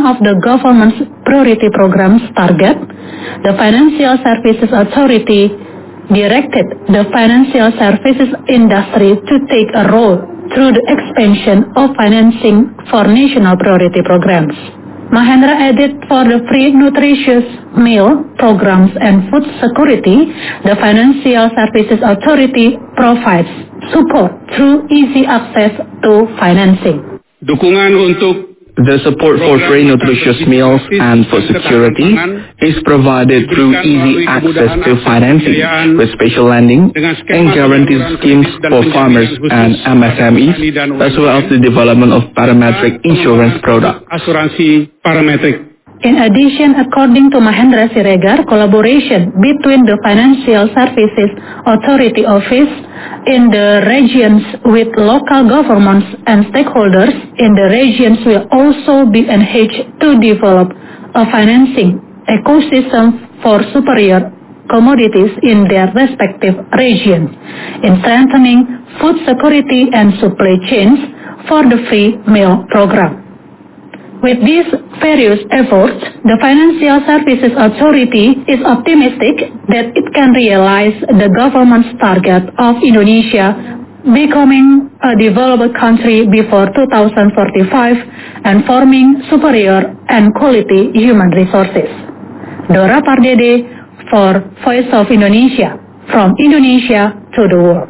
of the government's priority programs target, the Financial Services Authority directed the financial services industry to take a role through the expansion of financing for national priority programs. Mahendra added for the free nutritious meal programs and food security, the Financial Services Authority provides support through easy access to financing. Dukungan untuk The support for free nutritious meals and food security is provided through easy access to financing with special lending and guarantee schemes for farmers and MSMEs, as well as the development of parametric insurance products. asuransi parametrik. In addition, according to Mahendra Siregar, collaboration between the Financial Services Authority Office in the regions with local governments and stakeholders in the regions will also be enhanced to develop a financing ecosystem for superior commodities in their respective regions, in strengthening food security and supply chains for the free meal program. With these various efforts, the Financial Services Authority is optimistic that it can realize the government's target of Indonesia becoming a developed country before 2045 and forming superior and quality human resources. Dora Pardede for Voice of Indonesia, from Indonesia to the world.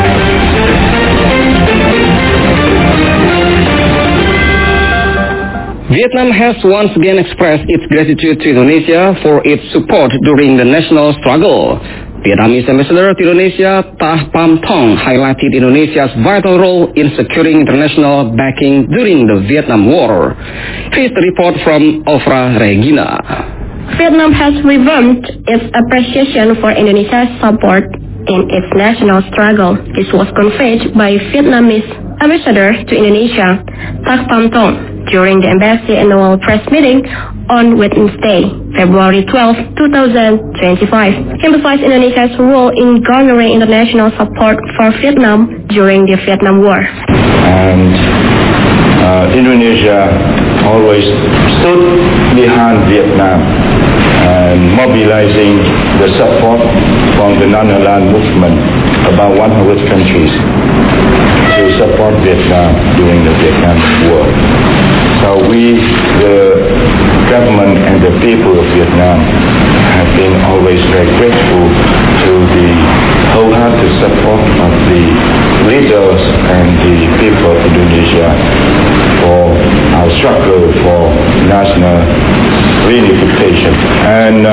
Vietnam has once again expressed its gratitude to Indonesia for its support during the national struggle. Vietnamese Ambassador to Indonesia, Tah Pam Thong, highlighted Indonesia's vital role in securing international backing during the Vietnam War. Here's the report from Ofra Regina. Vietnam has revamped its appreciation for Indonesia's support in its national struggle. This was conveyed by Vietnamese Ambassador to Indonesia, Tah Pam Thong, during the embassy annual press meeting on Wednesday, February 12, 2025. He emphasized Indonesia's role in garnering international support for Vietnam during the Vietnam War. And Indonesia always stood behind Vietnam and mobilizing the support from the non-aligned movement, about 100 countries, to support Vietnam during the Vietnam War. So we, the government and the people of Vietnam, have been always very grateful to the wholehearted support of the leaders and the people of Indonesia for our struggle for national reunification. And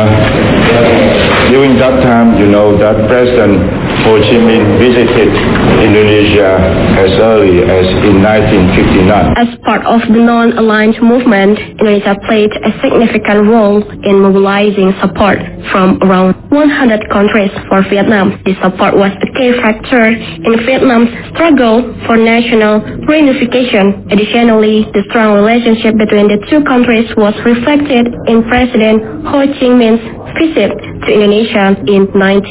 during that time, you know, that President Ho Chi Minh visited Indonesia as early as in 1959. As part of the non-aligned movement, Indonesia played a significant role in mobilizing support from around 100 countries for Vietnam. This support was a key factor in Vietnam's struggle for national reunification. Additionally, the strong relationship between the two countries was reflected in President Ho Chi Minh's visit to Indonesia in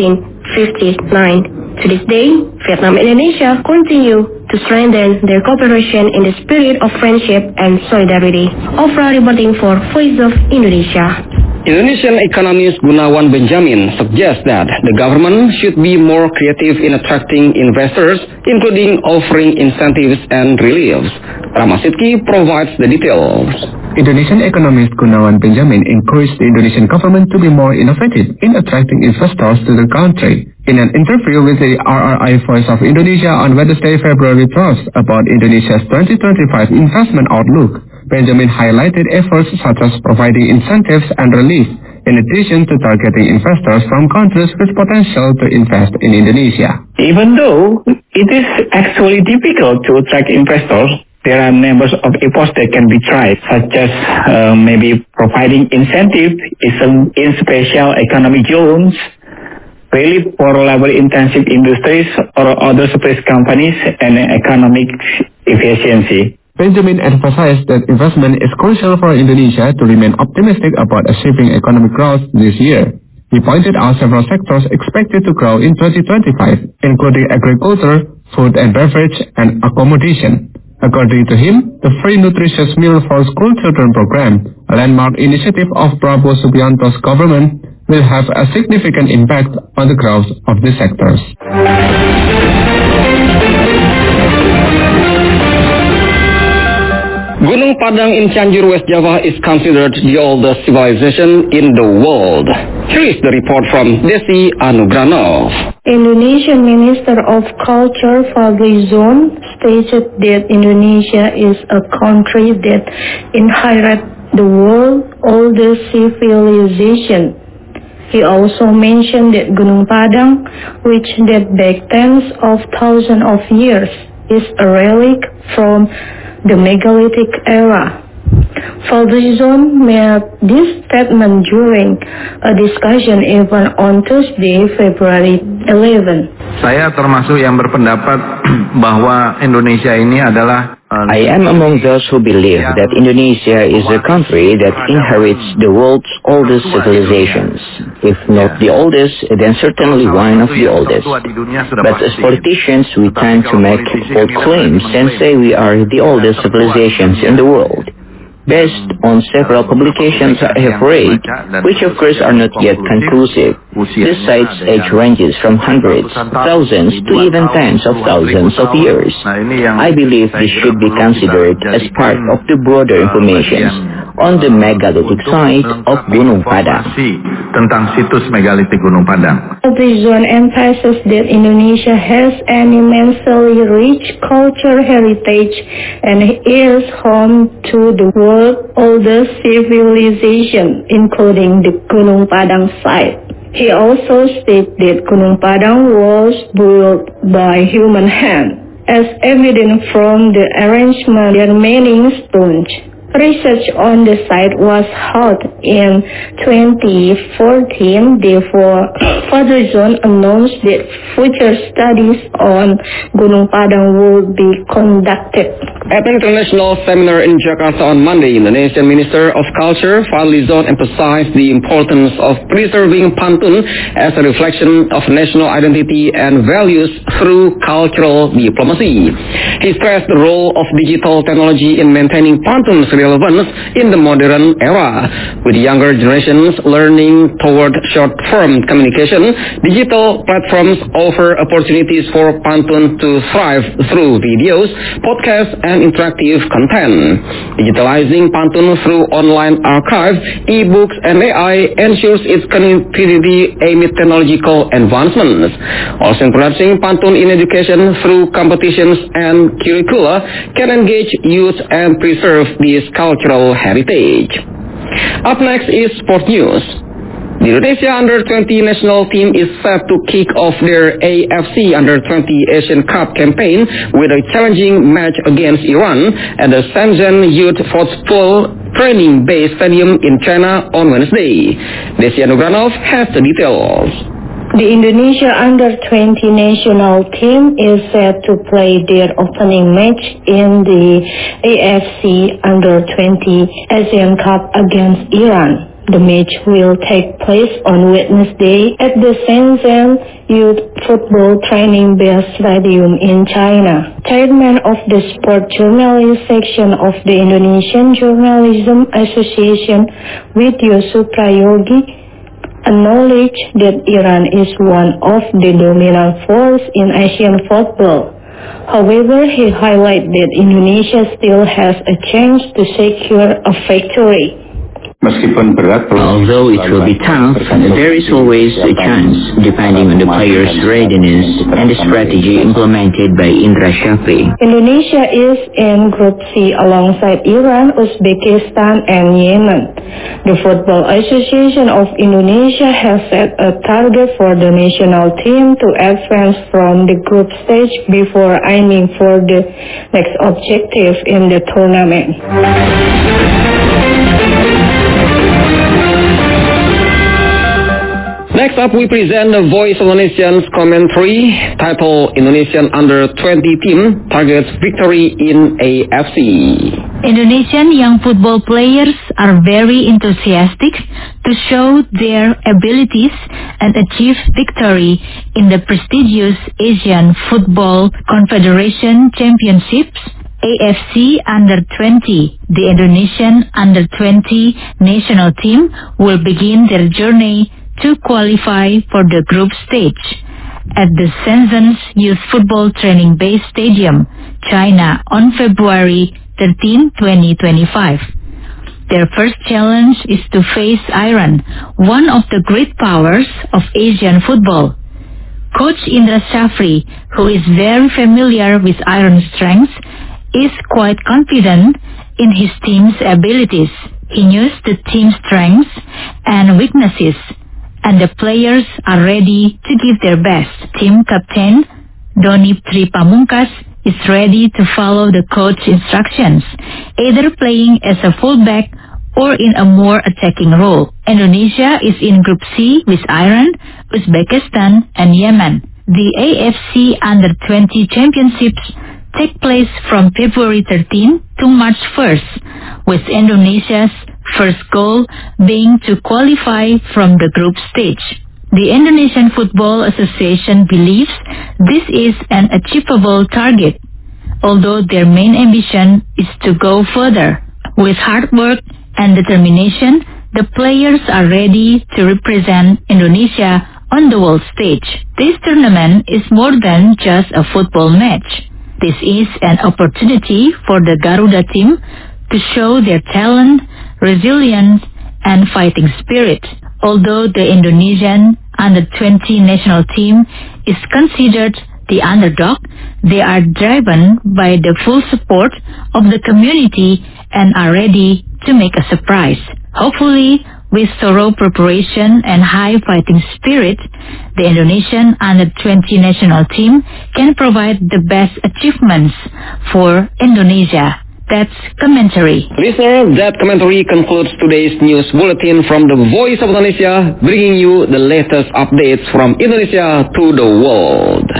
1959. To this day, Vietnam and Indonesia continue to strengthen their cooperation in the spirit of friendship and solidarity. Ofra reporting for Voice of Indonesia. Indonesian economist Gunawan Benjamin suggests that the government should be more creative in attracting investors, including offering incentives and reliefs. Ramasitki provides the details. Indonesian economist Gunawan Benjamin encouraged the Indonesian government to be more innovative in attracting investors to the country. In an interview with the RRI Voice of Indonesia on Wednesday, February 12th about Indonesia's 2025 investment outlook, Benjamin highlighted efforts such as providing incentives and relief, in addition to targeting investors from countries with potential to invest in Indonesia. Even though it is actually difficult to attract investors, there are numbers of efforts that can be tried, such as maybe providing incentive in special economic zones, relief for labor-intensive industries or other space companies, and economic efficiency. Benjamin emphasized that investment is crucial for Indonesia to remain optimistic about achieving economic growth this year. He pointed out several sectors expected to grow in 2025, including agriculture, food and beverage, and accommodation. According to him, the free nutritious meal for school children program, a landmark initiative of Prabowo Subianto's government, will have a significant impact on the growth of the sectors. Gunung Padang in Cianjur, West Java is considered the oldest civilization in the world. Here is the report from Desi Anugranov. Indonesian Minister of Culture Fadly Zon stated that Indonesia is a country that inherited the world's oldest civilization. He also mentioned that Gunung Padang, which dates back tens of thousands of years, is a relic from the megalithic era. Fadly Zon made this statement during a discussion event on Tuesday, February 11. Saya termasuk yang berpendapat bahwa Indonesia ini adalah I am among those who believe that Indonesia is a country that inherits the world's oldest civilizations. If not the oldest, then certainly one of the oldest. But as politicians, we tend to make bold claims and say we are the oldest civilizations in the world. Based on several publications I have read, which of course are not yet conclusive, this site's age ranges from hundreds, thousands, to even tens of thousands of years. I believe this should be considered as part of the broader information on the megalithic site of Gunung Padang. Tentang situs megalitik Gunung Padang. Fadly Zon emphasizes that Indonesia has an immensely rich cultural heritage and is home to the world's oldest civilization, including the Gunung Padang site. He also stated that Gunung Padang was built by human hand, as evident from the arrangement of remaining stones. Research on the site was held in 2014. Therefore, Fadly Zon announced that future studies on Gunung Padang will be conducted. At an international seminar in Jakarta on Monday, Indonesian Minister of Culture Fadly Zon emphasized the importance of preserving Pantun as a reflection of national identity and values through cultural diplomacy. He stressed the role of digital technology in maintaining Pantun's relevance in the modern era. With younger generations learning toward short-form communication, digital platforms offer opportunities for Pantun to thrive through videos, podcasts, and interactive content. Digitalizing Pantun through online archives, e-books, and AI ensures its continuity amid technological advancements. Also encouraging Pantun in education through competitions and curricula can engage youth and preserve this cultural heritage. Up next is sport news. The Indonesia Under-20 national team is set to kick off their AFC Under-20 Asian Cup campaign with a challenging match against Iran at the Shenzhen Youth Football Training Base Stadium in China on Wednesday. Desi Anugranov has the details. The Indonesia Under-20 national team is set to play their opening match in the AFC Under-20 Asian Cup against Iran. The match will take place on Wednesday at the Shenzhen Youth Football Training Base Stadium in China. Chairman of the Sport Journalist section of the Indonesian Journalism Association, Widyo Suprayogi, acknowledged that Iran is one of the dominant forces in Asian football. However, he highlighted that Indonesia still has a chance to secure a victory. Although it will be tough, there is always a chance, depending on the players' readiness and the strategy implemented by Indra Shafri. Indonesia is in Group C alongside Iran, Uzbekistan, and Yemen. The Football Association of Indonesia has set a target for the national team to advance from the group stage before aiming for the next objective in the tournament. Next up, we present the Voice of Indonesian's commentary titled Indonesian Under-20 Team Targets Victory in AFC. Indonesian young football players are very enthusiastic to show their abilities and achieve victory in the prestigious Asian Football Confederation Championships AFC Under-20, the Indonesian Under-20 national team will begin their journey to qualify for the group stage at the Shenzhen's Youth Football Training Base Stadium, China, on February 13, 2025. Their first challenge is to face Iran, one of the great powers of Asian football. Coach Indra Shafri, who is very familiar with Iran's strengths, is quite confident in his team's abilities. He knows the team's strengths and weaknesses, and the players are ready to give their best. Team captain Donny Tri Pamungkas is ready to follow the coach's instructions, either playing as a fullback or in a more attacking role. Indonesia is in Group C with Iran, Uzbekistan, and Yemen. The AFC Under-20 Championships take place from February 13 to March 1st, with Indonesia's first goal being to qualify from the group stage. The Indonesian Football Association believes this is an achievable target, although their main ambition is to go further. With hard work and determination, the players are ready to represent Indonesia on the world stage. This tournament is more than just a football match. This is an opportunity for the Garuda team to show their talent, resilience, and fighting spirit. Although the Indonesian Under-20 national team is considered the underdog, they are driven by the full support of the community and are ready to make a surprise. Hopefully, with thorough preparation and high fighting spirit, the Indonesian Under-20 national team can provide the best achievements for Indonesia. That's commentary. Listener, that commentary concludes today's news bulletin from the Voice of Indonesia, bringing you the latest updates from Indonesia to the world.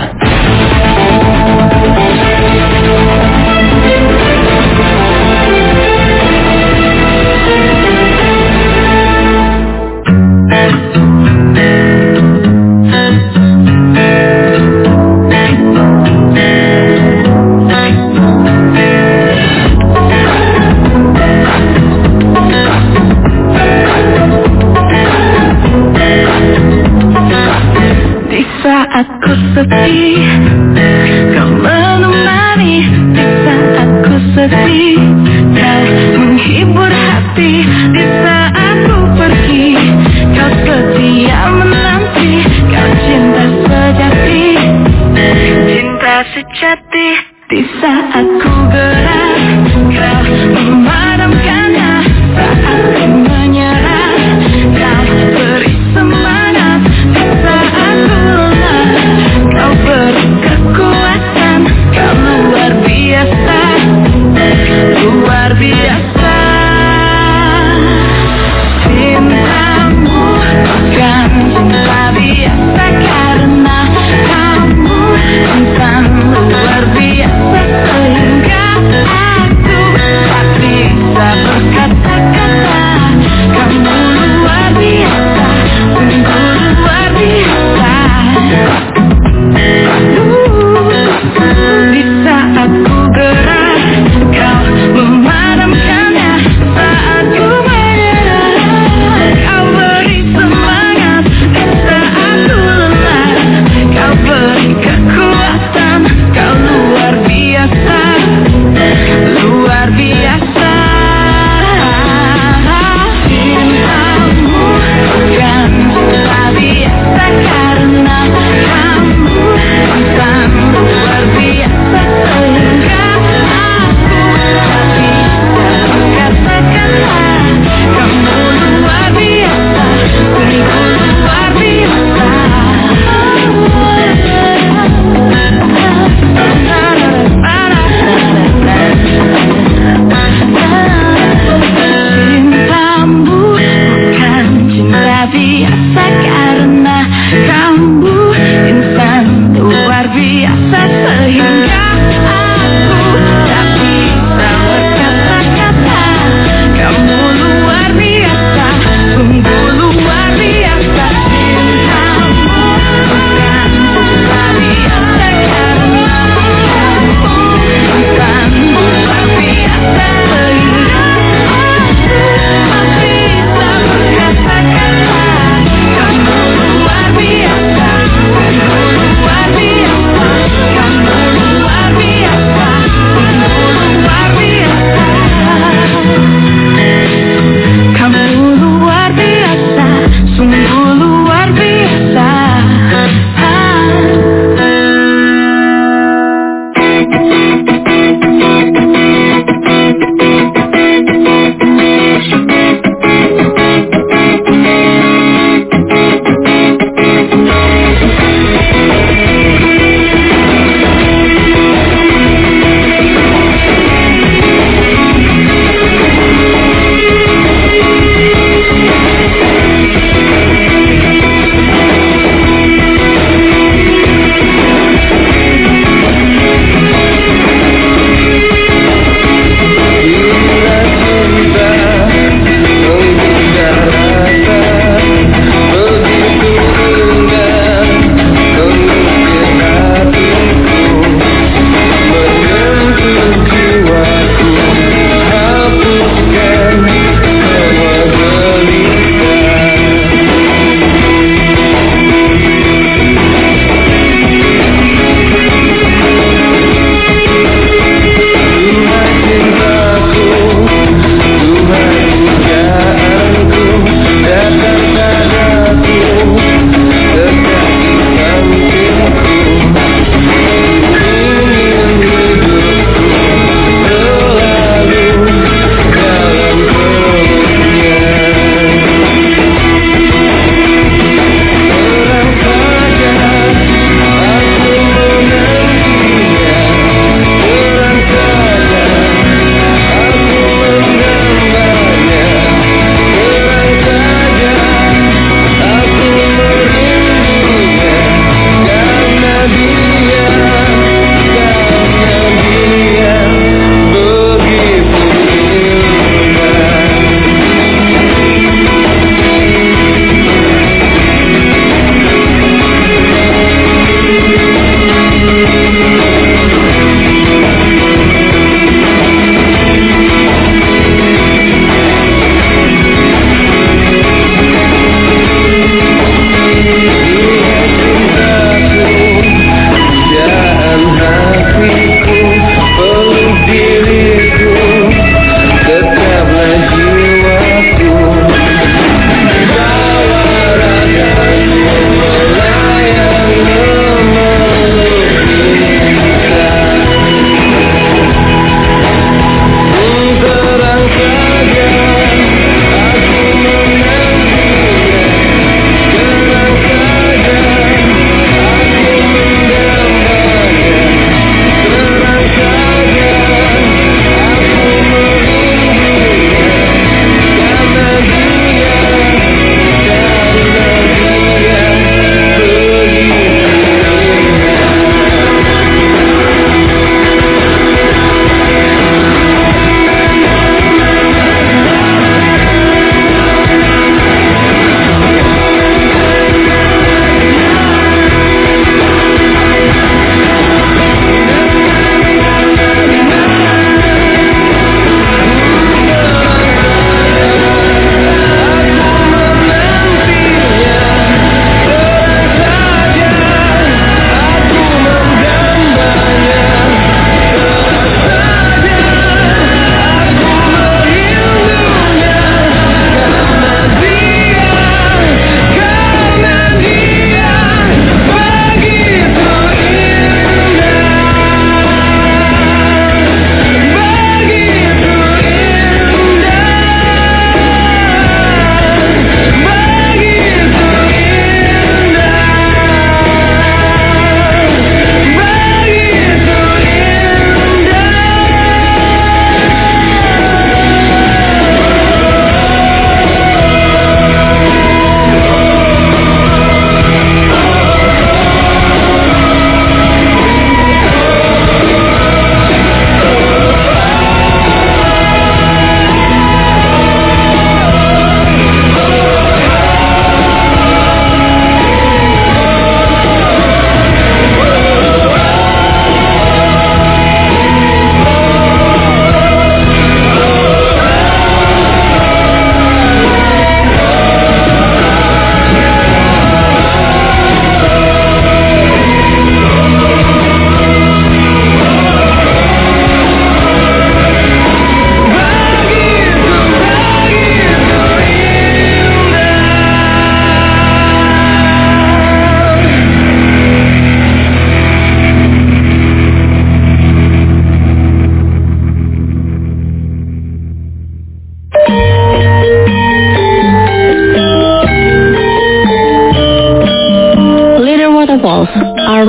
Aku sepi, kau menemani. Di saat ku sedih, kau menghibur hati. Di saat ku pergi, kau setia menanti. Kau cinta sejati, cinta sejati. Di saat ku gerak, kau memadamkannya. Saat ku menyerah, kau beri semangat. Di saat ku kau beri kekuatan, kau luar biasa, luar biasa. Cintamu bukan cinta biasa, karena kamu insan luar biasa.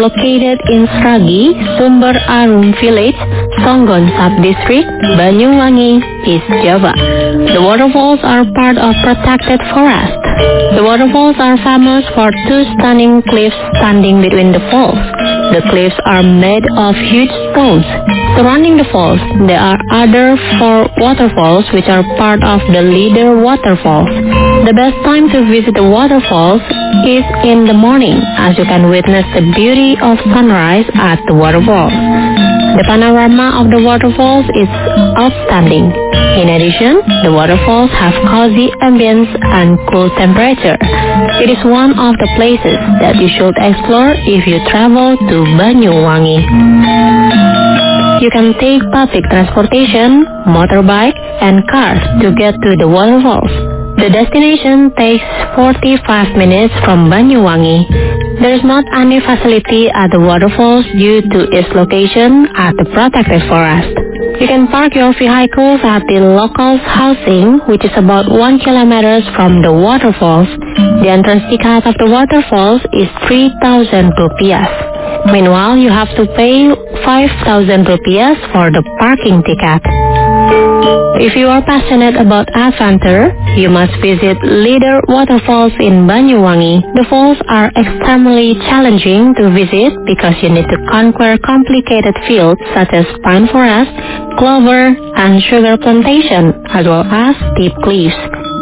located in Sragi, Sumber Arum Village, Songgon Sub-District, Banyuwangi, East Java. The waterfalls are part of protected forest. The waterfalls are famous for two stunning cliffs standing between the falls. The cliffs are made of huge stones. Surrounding the falls, there are other 4 waterfalls which are part of the Leader Waterfalls. The best time to visit the waterfalls is in the morning, as you can witness the beauty of sunrise at the waterfalls. The panorama of the waterfalls is outstanding. In addition, the waterfalls have cozy ambience and cool temperature. It is one of the places that you should explore if you travel to Banyuwangi. You can take public transportation, motorbike, and cars to get to the waterfalls. The destination takes 45 minutes from Banyuwangi. There is not any facility at the waterfalls due to its location at the protected forest. You can park your vehicles at the locals' housing, which is about 1 kilometer from the waterfalls. The entrance ticket of the waterfalls is 3,000 rupiah. Meanwhile, you have to pay 5,000 rupiah for the parking ticket. If you are passionate about adventure, you must visit Leader Waterfalls in Banyuwangi. The falls are extremely challenging to visit because you need to conquer complicated fields such as pine forest, clover, and sugar plantation, as well as steep cliffs.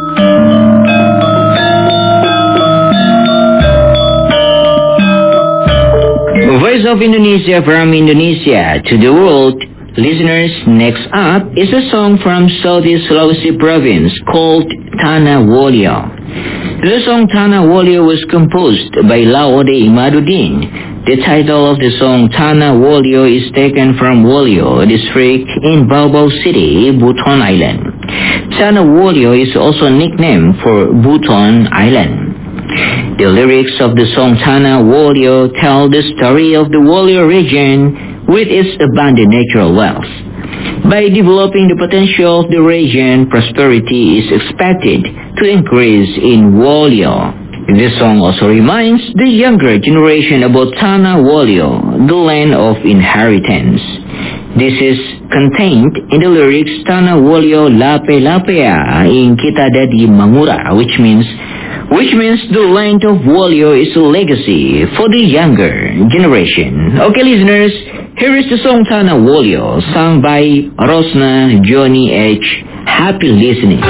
Voice of Indonesia from Indonesia to the world. Listeners, next up is a song from Southeast Sulawesi province called Tanah Wolio. The song Tanah Wolio was composed by Laude Imaduddin. The title of the song Tanah Wolio is taken from Wolio district in Baobab City, Buton Island. Tanah Wolio is also a nickname for Buton Island. The lyrics of the song Tanah Wolio tell the story of the Wolio region with its abundant natural wealth. By developing the potential of the region, prosperity is expected to increase in Wolio. This song also reminds the younger generation about Tanah Wolio, the land of inheritance. This is contained in the lyrics Tanah Wolio Lape Lapea in Kita Dadi Mangura, which means the land of Wolio is a legacy for the younger generation. Okay, listeners, here is the song Tanah Wolio, sung by Rosna Johnny H. Happy listening.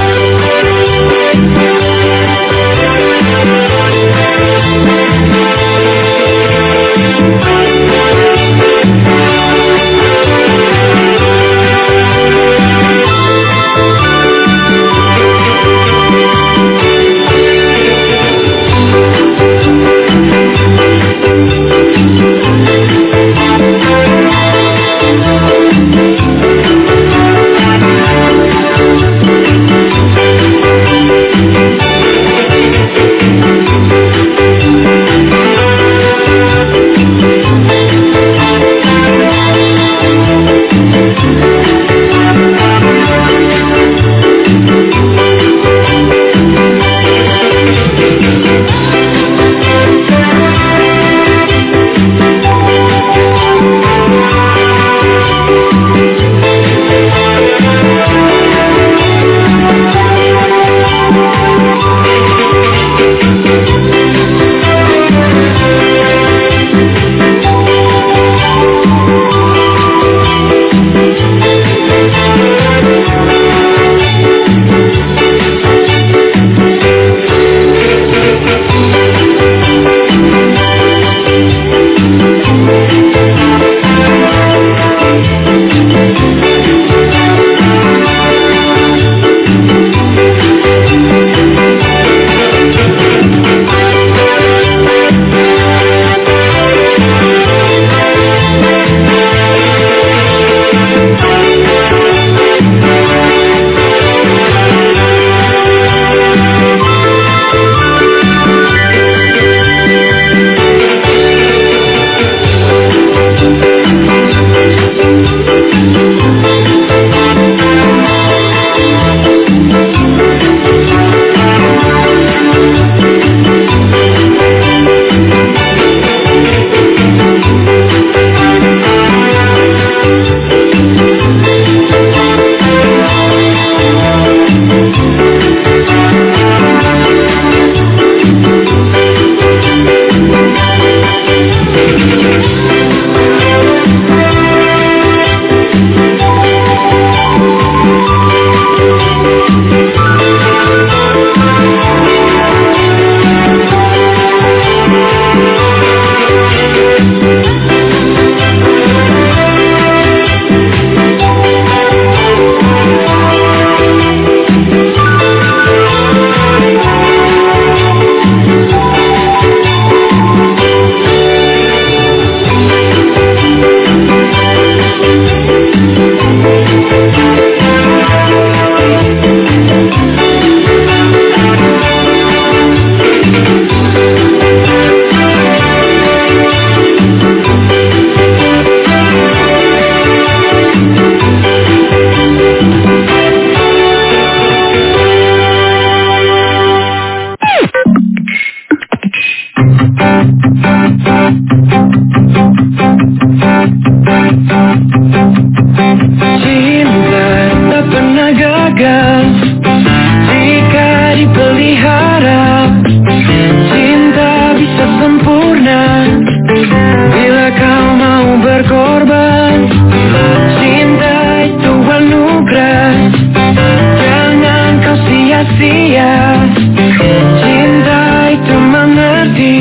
Cinta tak pernah gagal jika dipelihara. Cinta bisa sempurna bila kau mau berkorban. Cinta itu anugerah, jangan kau sia-sia. Cinta itu mengerti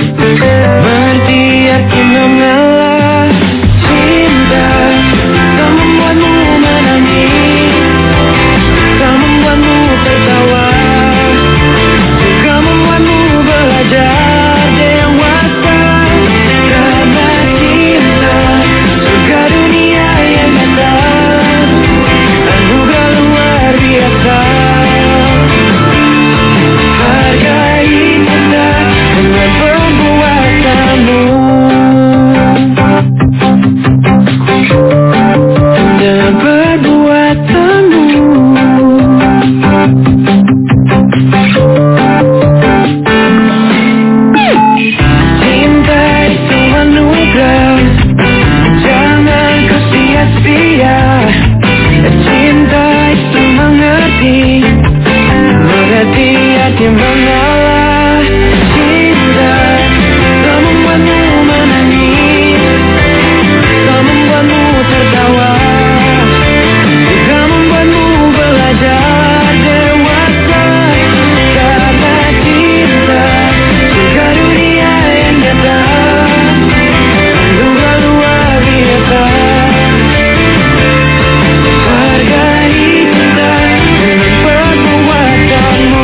arti mengalah. Cinta tak membuatmu menangis, tak membuatmu tertawa, juga membuatmu belajar dewasa. Karena cinta surga dunia yang nyata, anugerah luar biasa. Hargai cinta dengan perbuatanmu, dengan perbuatanmu. Cinta itu anugerah, jangan kau sia-sia. Cinta itu mengerti arti mengalah. Cinta tak membuatmu menangis, tak membuatmu tertawa, juga membuatmu belajar dewasa. Karena cinta surga dunia yang nyata, anugerah luar biasa. Hargai cinta dengan perbuatanmu,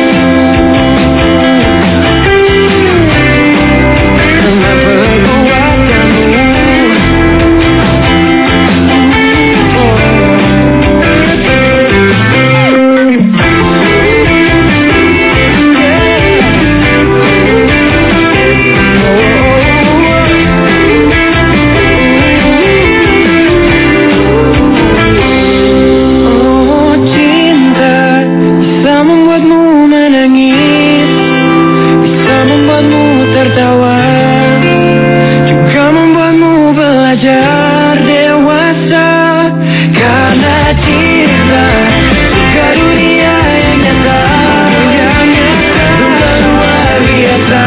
dengan perbuatanmu. Oh, cinta bisa membuatmu menangis, bisa membuatmu tertawa, juga membuatmu belajar dewasa. Karena cinta surga dunia yang nyata, anugerah luar biasa.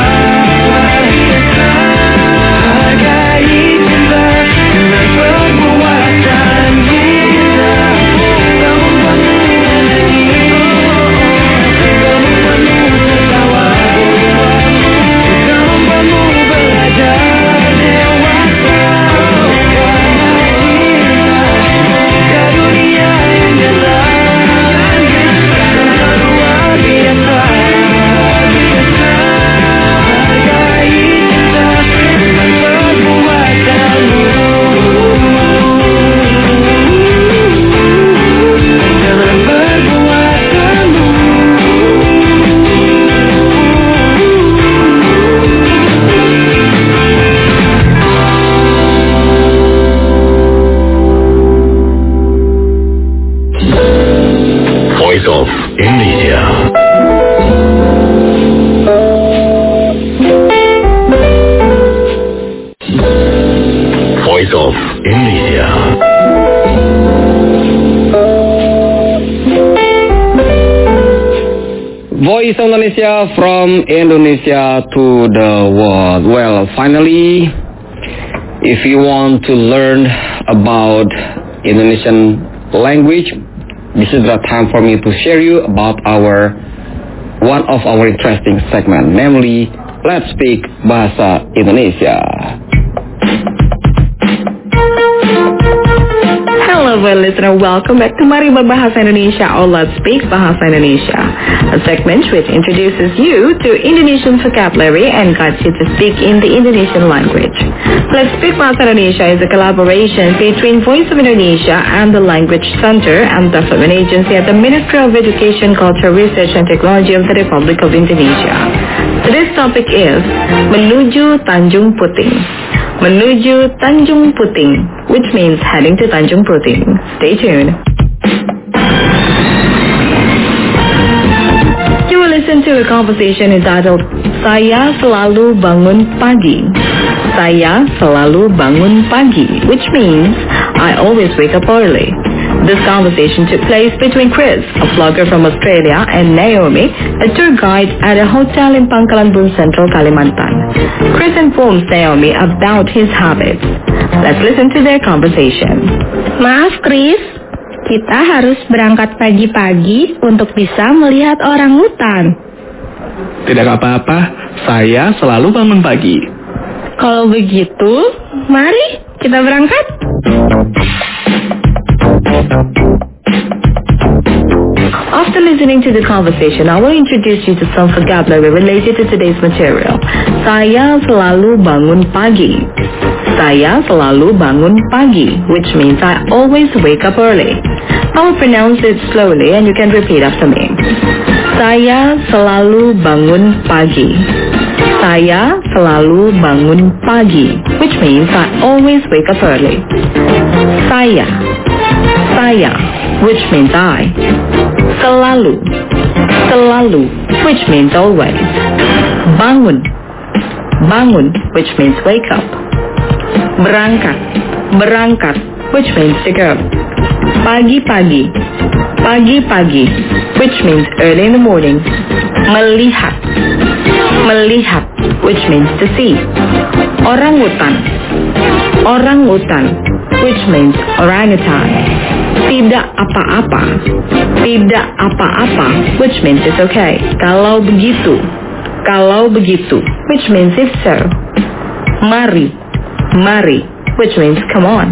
Hargai cinta dengan perbuatan. Cinta tak membuatmu menangis, tak membuatmu tertawa, juga membuatmu belajar dewasa. Karena cinta surga dunia yang nyata, anugerah luar biasa. Hargai cinta dengan perbuatanmu, dengan perbuatanmu. Voice of Indonesia. Voice of Indonesia. Voice of Indonesia from Indonesia to the world. Well, finally, if you want to learn about Indonesian language, this is the time for me to share you about one of our interesting segment, namely Let's Speak Bahasa Indonesia. Hello, listener. Welcome back to Mari Berbahasa Indonesia or Let's Speak Bahasa Indonesia, a segment which introduces you to Indonesian vocabulary and guides you to speak in the Indonesian language. Let's Speak Bahasa Indonesia is a collaboration between Voice of Indonesia and the Language Center and Development Agency at the Ministry of Education, Culture, Research and Technology of the Republic of Indonesia. Today's topic is Menuju Tanjung Puting. Menuju Tanjung Puting, which means heading to Tanjung Puting. Stay tuned. You will listen to a conversation entitled Saya Selalu Bangun Pagi. Saya selalu bangun pagi, which means I always wake up early. This conversation took place between Chris, a vlogger from Australia, and Naomi, a tour guide at a hotel in Pangkalan Bun Central, Kalimantan. Chris informs Naomi about his habits. Let's listen to their conversation. Maaf Chris, kita harus berangkat pagi-pagi untuk bisa melihat orangutan. Tidak apa-apa, saya selalu bangun pagi. Kalau begitu, mari kita berangkat. After listening to the conversation, I will introduce you to some vocabulary related to today's material. Saya selalu bangun pagi. Saya selalu bangun pagi, which means I always wake up early. I will pronounce it slowly and you can repeat after me. Saya selalu bangun pagi. Saya selalu bangun pagi, which means I always wake up early. Saya, which means I. Selalu, which means always. Bangun, which means wake up. Berangkat, which means to go. Pagi-pagi, which means early in the morning. Melihat, which means to see. Orangutan, which means orangutan. Tidak apa-apa, which means it's okay. Kalau begitu, which means if so. Mari, which means come on.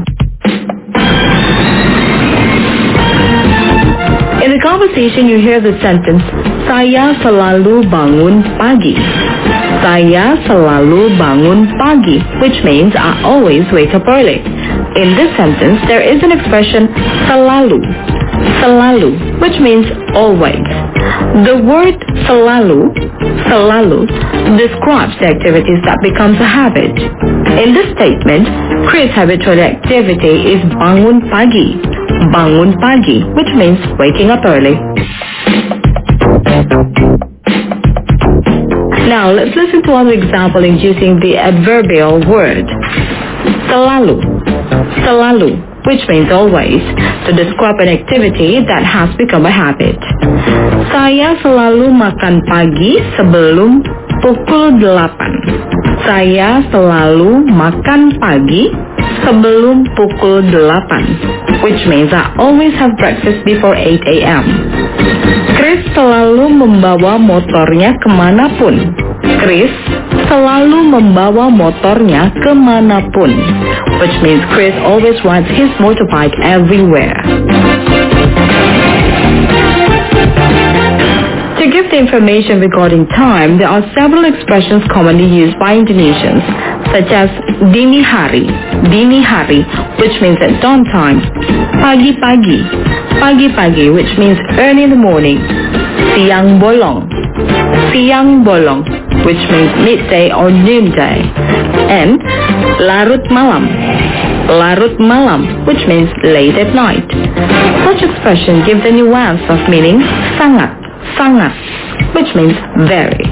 In the conversation, you hear the sentence, saya selalu bangun pagi. Saya selalu bangun pagi, which means I always wake up early. In this sentence, there is an expression, selalu, which means always. The word selalu describes the activities that becomes a habit. In this statement, Chris' habitual activity is bangun pagi, which means waking up early. Now, let's listen to another example in using the adverbial word. Selalu, which means always, to describe an activity that has become a habit. Saya selalu makan pagi sebelum pukul 8. Saya selalu makan pagi sebelum pukul 8, which means I always have breakfast before 8 a.m. Chris selalu membawa motornya kemanapun. Which means Chris always rides his motorbike everywhere. To give the information regarding time, there are several expressions commonly used by Indonesians, such as dini hari, which means at dawn time, pagi-pagi, which means early in the morning, siang bolong, which means midday or noonday, and larut malam, which means late at night. Such expression gives a nuance of meaning sangat, which means very.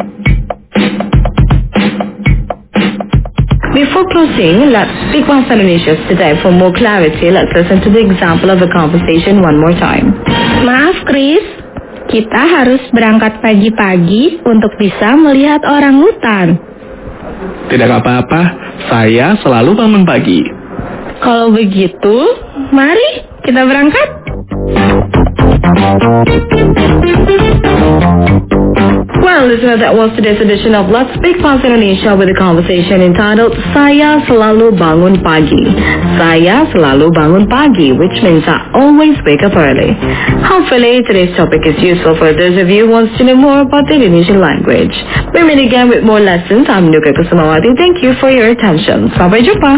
Before closing, let's speak Bahasa Indonesia today. For more clarity, let's listen to the example of the conversation one more time. Maaf Chris, kita harus berangkat pagi-pagi untuk bisa melihat orangutan. Tidak apa-apa, saya selalu bangun pagi. Kalau begitu, mari kita berangkat. Well, listener, that was today's edition of Let's Speak Bahasa Indonesia with a conversation entitled Saya Selalu Bangun Pagi. Saya selalu bangun pagi, which means I always wake up early. Hopefully, today's topic is useful for those of you who want to know more about the Indonesian language. We meet again with more lessons. I'm Nuka Kusumawati. Thank you for your attention. Sampai jumpa.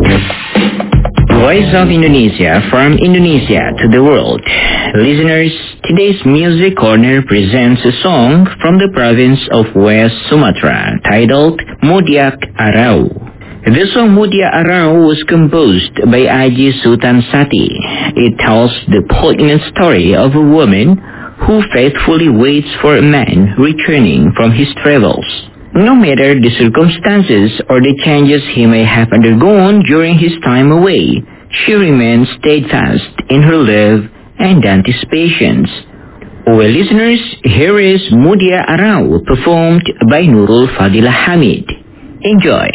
Voice of Indonesia from Indonesia to the world. Listeners, today's Music Corner presents a song from the province of West Sumatra titled Mudiak Arau. The song Mudiak Arau was composed by Aji Sultan Sati. It tells the poignant story of a woman who faithfully waits for a man returning from his travels. No matter the circumstances or the changes he may have undergone during his time away, she remains steadfast in her love and anticipations. Well, listeners, here is Mudia Arau, performed by Nurul Fadilah Hamid. Enjoy.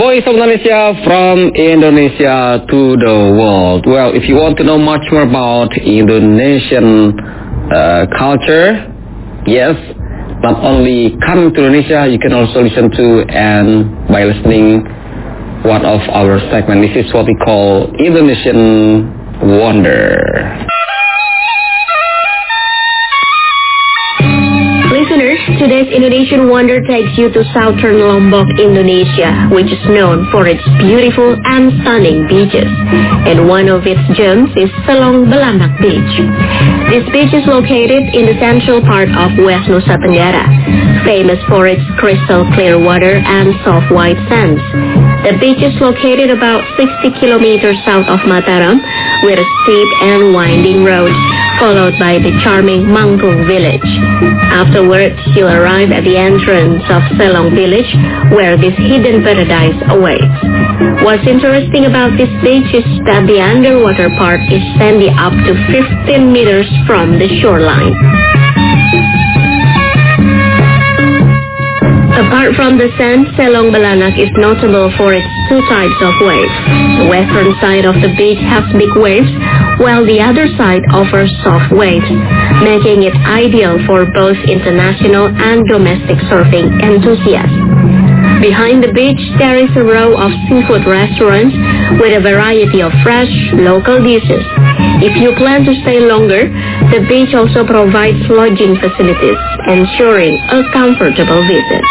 Voice of Indonesia from Indonesia to the world. Well, if you want to know much more about Indonesian culture, yes, not only coming to Indonesia, you can also listen to and by listening one of our segments. This is what we call Indonesian Wonder. Listeners, today's Indonesian Wonder takes you to southern Lombok, Indonesia, which is known for its beautiful and stunning beaches. And one of its gems is Selong Belanak Beach. This beach is located in the central part of West Nusa Tenggara, famous for its crystal clear water and soft white sands. The beach is located about 60 kilometers south of Mataram, with a steep and winding road, followed by the charming Mangkung village. Afterwards, you'll arrive at the entrance of Selong village, where this hidden paradise awaits. What's interesting about this beach is that the underwater part is sandy up to 15 meters from the shoreline. Apart from the sand, Selong Belanak is notable for its two types of waves. The western side of the beach has big waves, while the other side offers soft waves, making it ideal for both international and domestic surfing enthusiasts. Behind the beach, there is a row of seafood restaurants with a variety of fresh, local dishes. If you plan to stay longer, the beach also provides lodging facilities, ensuring a comfortable visit.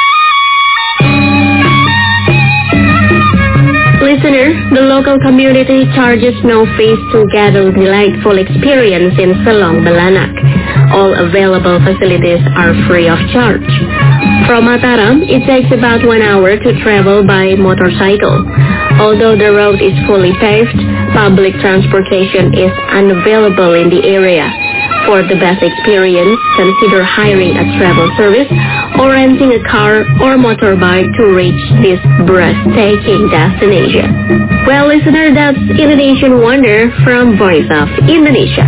Listener, the local community charges no fees to get a delightful experience in Selong Belanak. All available facilities are free of charge. From Mataram, it takes about 1 hour to travel by motorcycle. Although the road is fully paved, public transportation is unavailable in the area. For the best experience, consider hiring a travel service or renting a car or motorbike to reach this breathtaking destination. Well, listener, that's Indonesian Wonder from Voice of Indonesia.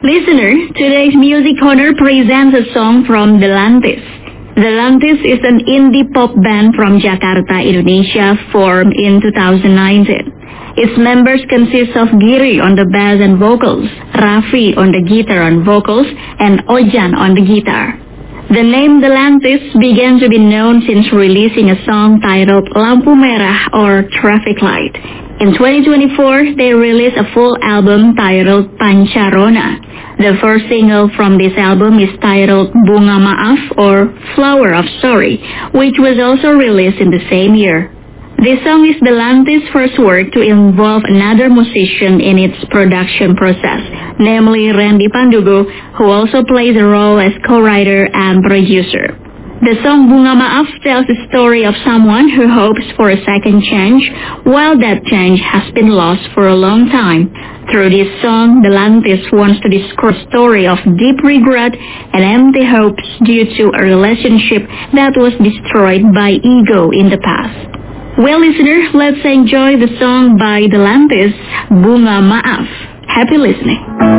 Listener, today's Music Corner presents a song from The Lantis. The Lantis is an indie pop band from Jakarta, Indonesia, formed in 2019. Its members consist of Giri on the bass and vocals, Raffi on the guitar and vocals, and Ojan on the guitar. The name The Lantis began to be known since releasing a song titled Lampu Merah or Traffic Light. In 2024, they released a full album titled Pancarona. The first single from this album is titled Bunga Maaf or Flower of Sorry, which was also released in the same year. This song is The Lantis' first work to involve another musician in its production process, namely Randy Pandugo, who also plays a role as co-writer and producer. The song Bunga Maaf tells the story of someone who hopes for a second chance, while that chance has been lost for a long time. Through this song, The Lantis wants to describe a story of deep regret and empty hopes due to a relationship that was destroyed by ego in the past. Well, listener, let's enjoy the song by The Lantis, Bunga Maaf. Happy listening.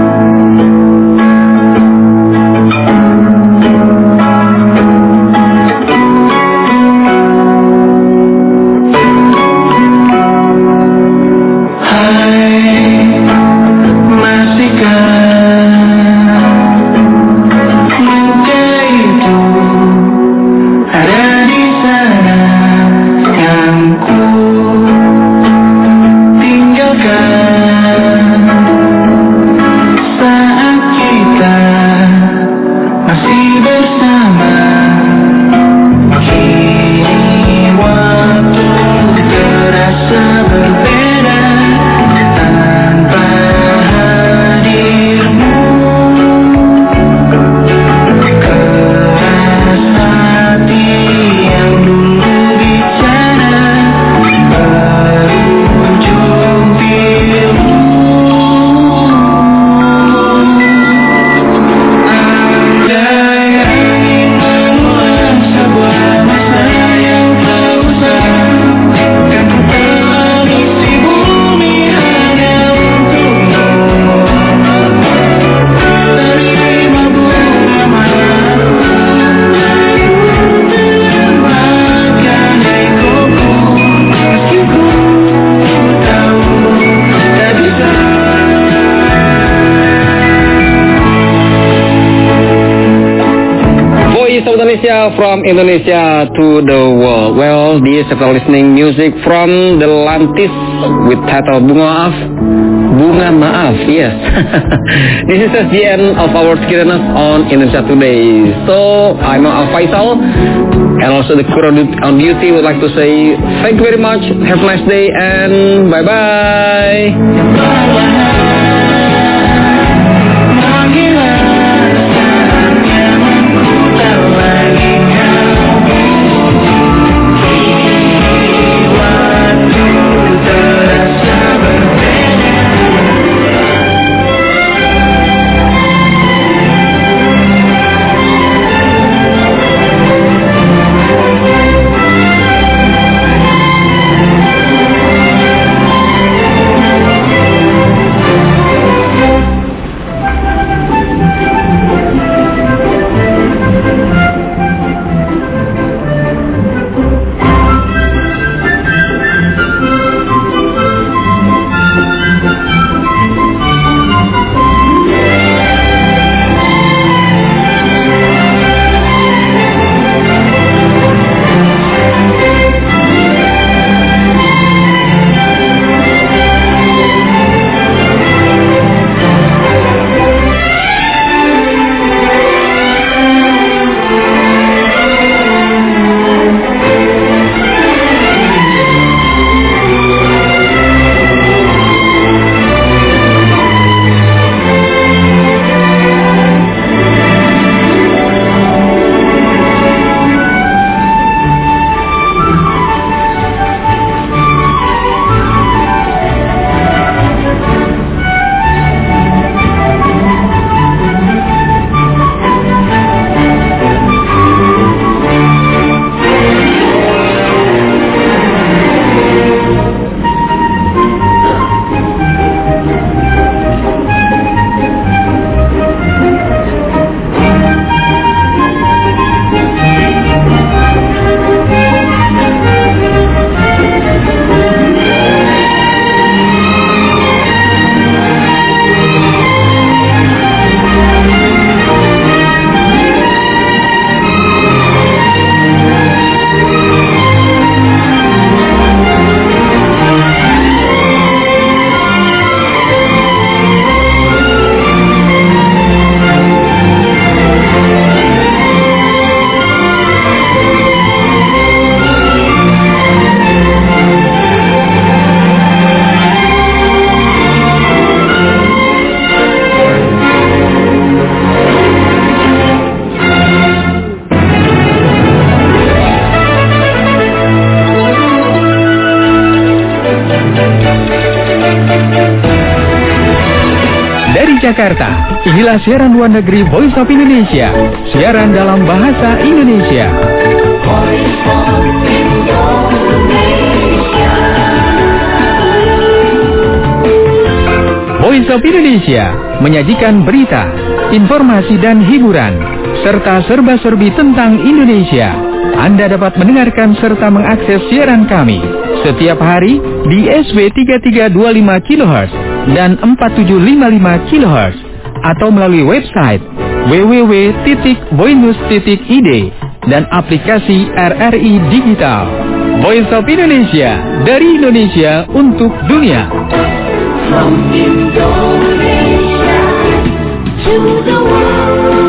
From Indonesia to the world. Well, this is listening music from The Lantis with title Bunga Maaf, yes. This is the end of our Skiranas on Indonesia Today. So, I'm Al Faisal, and also the crew on duty would like to say thank you very much, have a nice day, and bye-bye. Jakarta, inilah siaran luar negeri Voice of Indonesia, siaran dalam bahasa Indonesia. Voice of Indonesia. Voice of Indonesia menyajikan berita, informasi dan hiburan, serta serba-serbi tentang Indonesia. Anda dapat mendengarkan serta mengakses siaran kami setiap hari di SW 3325 kHz dan 4755 kHz atau melalui website www.voinews.id dan aplikasi RRI Digital. Voice of Indonesia, dari Indonesia untuk dunia. From Indonesia to the world.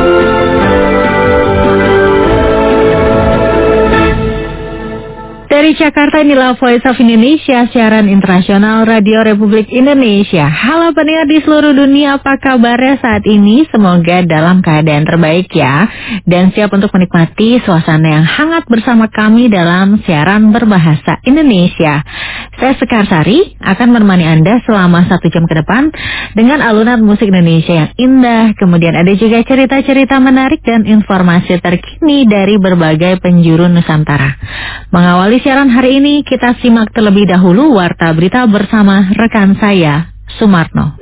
Dari Jakarta, inilah Voice of Indonesia, siaran internasional Radio Republik Indonesia. Halo pendengar di seluruh dunia, apa kabarnya saat ini? Semoga dalam keadaan terbaik ya. Dan siap untuk menikmati suasana yang hangat bersama kami dalam siaran berbahasa Indonesia. Saya Sekar Sari akan menemani Anda selama 1 jam ke depan dengan alunan musik Indonesia yang indah. Kemudian ada juga cerita-cerita menarik dan informasi terkini dari berbagai penjuru Nusantara. Mengawali siaran hari ini, kita simak terlebih dahulu warta berita bersama rekan saya, Sumarno.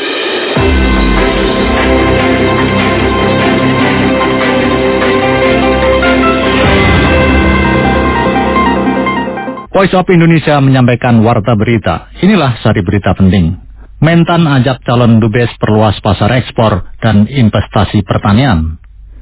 Voice of Indonesia menyampaikan warta berita. Inilah sari berita penting. Mentan ajak calon dubes perluas pasar ekspor dan investasi pertanian.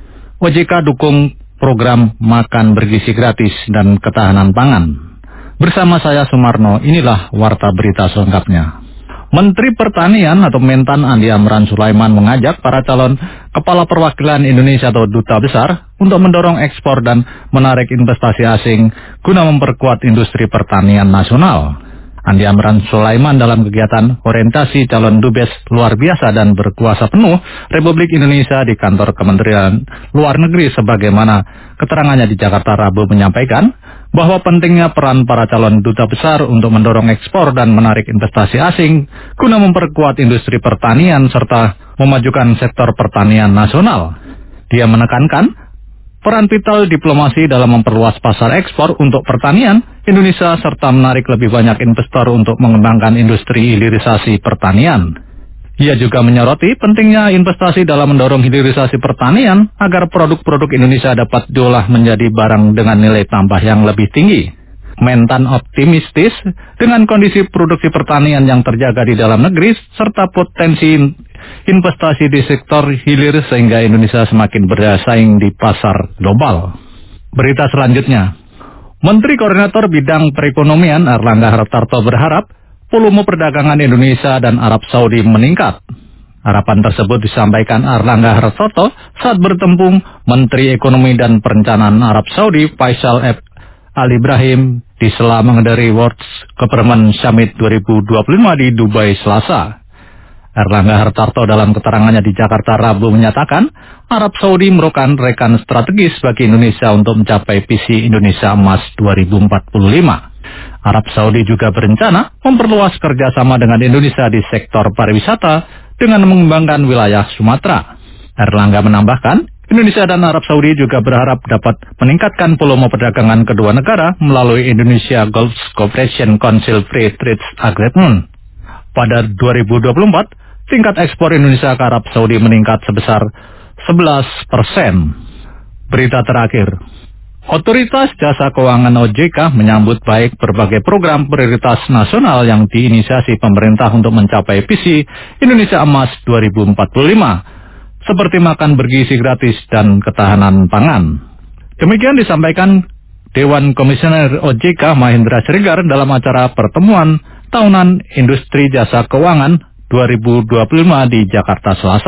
OJK dukung program makan bergizi gratis dan ketahanan pangan. Bersama saya Sumarno, inilah warta berita selengkapnya. Menteri Pertanian atau Mentan Andi Amran Sulaiman mengajak para calon kepala perwakilan Indonesia atau duta besar untuk mendorong ekspor dan menarik investasi asing guna memperkuat industri pertanian nasional. Andi Amran Sulaiman dalam kegiatan orientasi calon dubes luar biasa dan berkuasa penuh Republik Indonesia di kantor Kementerian Luar Negeri sebagaimana keterangannya di Jakarta Rabu menyampaikan bahwa pentingnya peran para calon duta besar untuk mendorong ekspor dan menarik investasi asing guna memperkuat industri pertanian serta memajukan sektor pertanian nasional. Dia menekankan peran vital diplomasi dalam memperluas pasar ekspor untuk pertanian Indonesia serta menarik lebih banyak investor untuk mengembangkan industri hilirisasi pertanian. Ia juga menyoroti pentingnya investasi dalam mendorong hilirisasi pertanian agar produk-produk Indonesia dapat diolah menjadi barang dengan nilai tambah yang lebih tinggi. Mentan optimistis dengan kondisi produksi pertanian yang terjaga di dalam negeri serta potensi investasi di sektor hilir sehingga Indonesia semakin berdaya saing di pasar global. Berita selanjutnya, Menteri Koordinator Bidang Perekonomian Erlangga Hartarto berharap volume perdagangan Indonesia dan Arab Saudi meningkat. Harapan tersebut disampaikan Erlangga Hartarto saat bertemu Menteri Ekonomi dan Perencanaan Arab Saudi Faisal Al Ibrahim di sela menghadiri World Government Summit 2025 di Dubai Selasa. Erlangga Hartarto dalam keterangannya di Jakarta Rabu menyatakan Arab Saudi merupakan rekan strategis bagi Indonesia untuk mencapai visi Indonesia Emas 2045. Arab Saudi juga berencana memperluas kerjasama dengan Indonesia di sektor pariwisata dengan mengembangkan wilayah Sumatera. Erlangga menambahkan, Indonesia dan Arab Saudi juga berharap dapat meningkatkan volume perdagangan kedua negara melalui Indonesia Gulf Cooperation Council Free Trade Agreement. Pada 2024, tingkat ekspor Indonesia ke Arab Saudi meningkat sebesar 11%. Berita terakhir, Otoritas Jasa Keuangan OJK menyambut baik berbagai program prioritas nasional yang diinisiasi pemerintah untuk mencapai visi Indonesia Emas 2045, seperti makan bergizi gratis dan ketahanan pangan. Demikian disampaikan Dewan Komisioner OJK Mahendra Siregar dalam acara pertemuan tahunan Industri Jasa Keuangan 2025 di Jakarta Selasa.